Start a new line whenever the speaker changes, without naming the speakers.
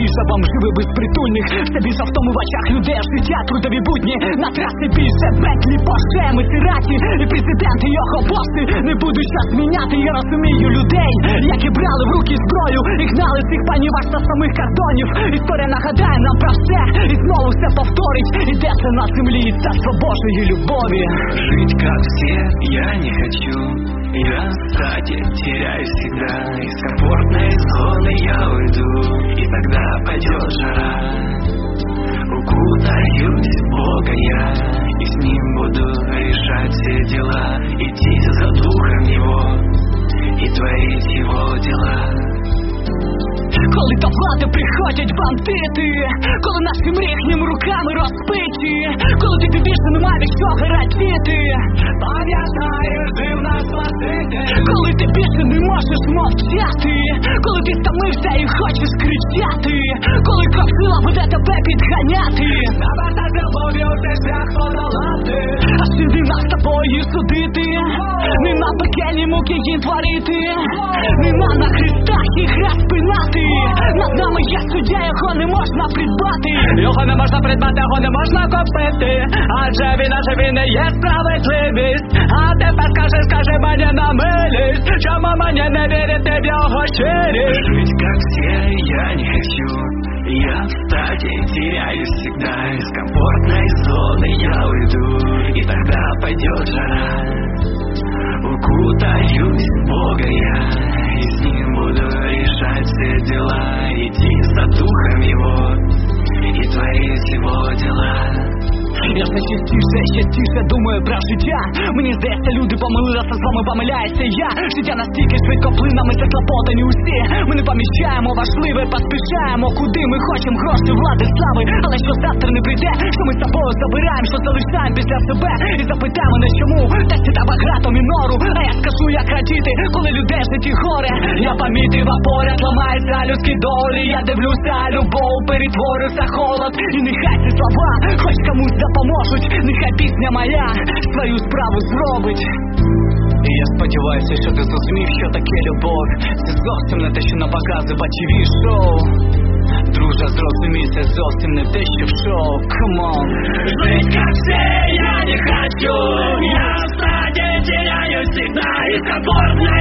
більше бомжів безпритульних, все більше втоми в очах людей, життя, трудові будні. На трасі більше Бентлі, Порше, Масераті і президенти, його боси не будуть час міняти. Я розумію людей, які брали в руки зброю і гнали цих панів аж до самих кордонів. Історія нагадає нам про все і знову все повторить. Іде це на землі і царство Божої любові.
Жить как все я не хочу, я в стаде теряюсь всегда. Из комфортной зоны я уйду, и тогда пойдет жара. Укутаюсь в Бога я, и с ним буду решать все дела. Идти за духом его и творить его дела.
Коли до влади приходять бандити, коли нашим ріхнім руками розпиті, коли ти більше нема від чого радіти,
Пам'ятаєш, жив нас Спаситель.
коли ти більше не можеш мовчати, коли ти стомився і хочеш кричати, коли кров сила буде тебе підганяти.
На борта з любов'ю цей шлях подолати.
А сюди нас з тобою судити, не на пекельні муки їм творити, не на хрестах їх розпинати. Над нами є суддя, його не можна придбати.
Його не можна придбати, його не можна купити. Адже він не є справедливість. А тепер скажи мені на милість, чому мені не вірити в його щирість? Жить как все я не хочу, я в стаде теряюсь всегда. Из комфортной зоны я уйду, и тогда пойдет жара. Укутаюсь в Бога я, и с ним буду решать все дела. Идти за духом его и творить его дела.
Я все частіше думаю про життя. Мені здається, люди помилилися, з вами помиляюся я. Життя настільки швидко плине, ми заклопотані усі. Ми не поміщаємо важливе, поспішаємо, куди ми хочемо, гроші, влади, слави. Але що завтра не прийде, що ми з собою забираємо, що залишаємо після себе. І запитай мене чому, та сіда багато мінору. А я скажу, як радіти, коли людей в житті горе. Я помітив, а поряд ламаються людські долі. Я дивлюся, любов перетворюється холод. І нехай ці слова хоч комусь допоможуть, нехай пісня моя свою справу зробить. І я сподіваюся, що ти зрозумів, що таке любов. Це зовсім не те, що на покази по ТВ-шоу. Друже, зрозумій, це зовсім не те, що в шоу. Come on.
Жить как все я не хочу, я в стаде теряюсь всегда. Из комфортной